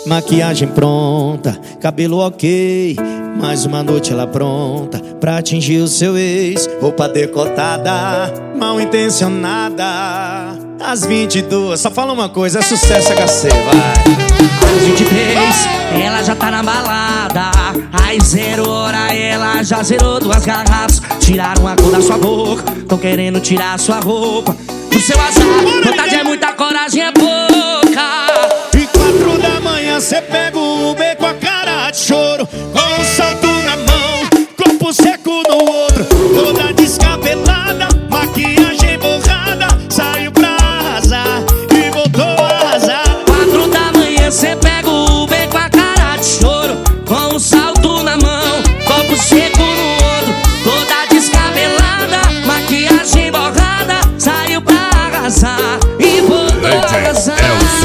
Maquiagem pronta, cabelo ok, mais uma noite ela pronta pra atingir o seu ex. Roupa decotada, mal intencionada. Às 22, só fala uma coisa, é sucesso HC, vai. Às 23, ela já tá na balada. Às 0 hora, ela já zerou 2 garrafas. Tiraram a cor da sua boca, tão querendo tirar a sua roupa. Do seu azar, vontade é muita, coragem é pouca. E 4 da manhã cê pega o Uber com a cara de choro, com um salto na mão, corpo seco no outro, toda descabelada, maquiagem borrada, saiu pra arrasar e voltou a arrasar. 4 da manhã cê pega o Uber com a cara de choro, com um salto na mão, corpo seco no outro, toda descabelada, maquiagem borrada, saiu pra arrasar e voltou a arrasar.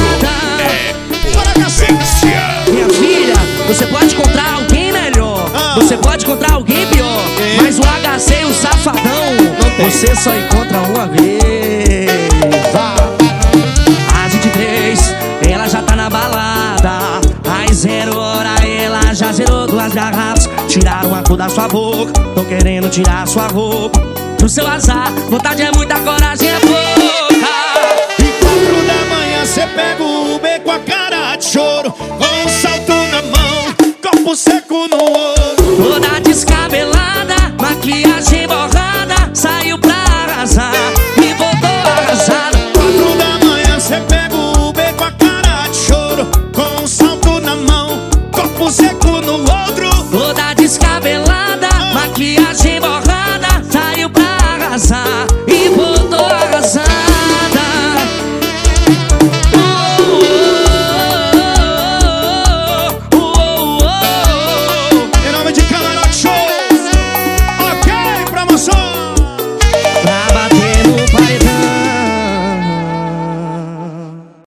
Minha filha, você pode encontrar alguém melhor, você pode encontrar alguém pior, mas o HC e o Safadão você só encontra uma vez. Às 23, ela já tá na balada. Às 0 hora, ela já zerou 2 garrafas. Tiraram a cor da sua boca, tão querendo tirar a sua roupa. Do seu azar, vontade é muita, coragem é pouca.